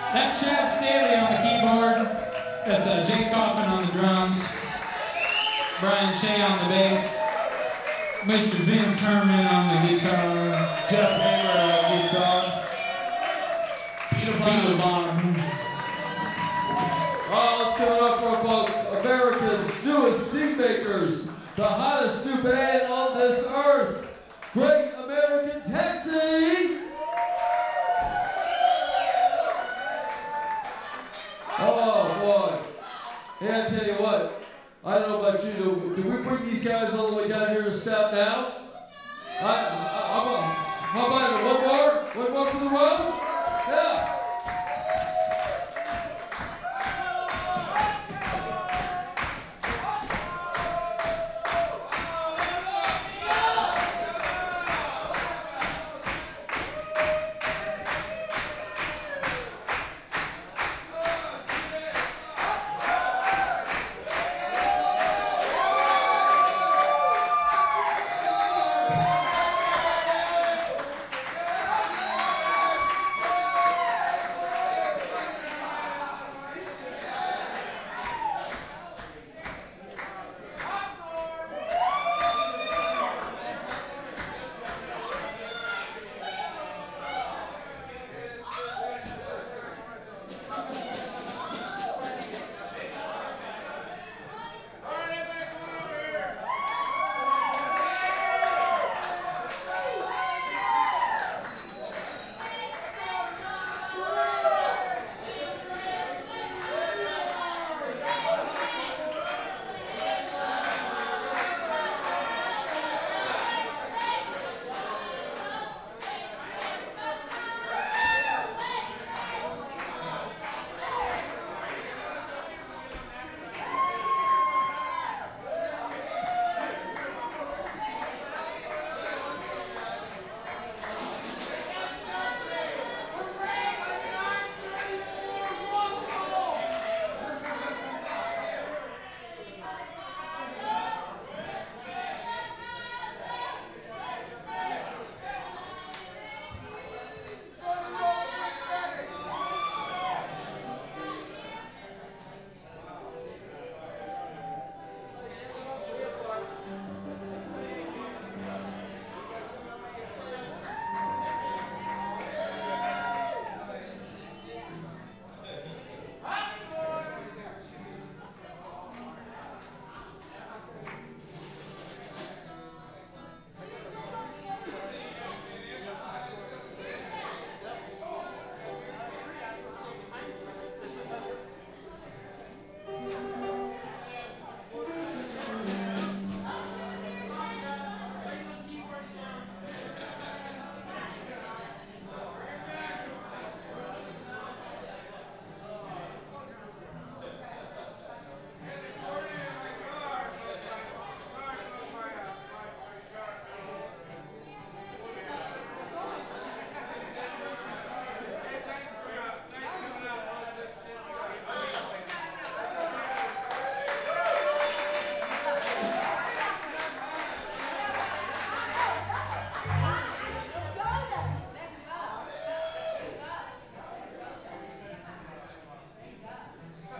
That's Chad Staley on the keyboard. That's Jake Coffin on the drums. Brian Shea on the bass. Mr. Vince Herman on the guitar. Jeff Hammer on guitar. Peter Bonham. Let's give it up for folks. America's newest Seamakers, the hottest new band on this earth. Great American Taxi! Oh boy. Hey, I tell you what, I don't know about you, do we bring these guys all the way down here to stop now? How about it? One more for the road?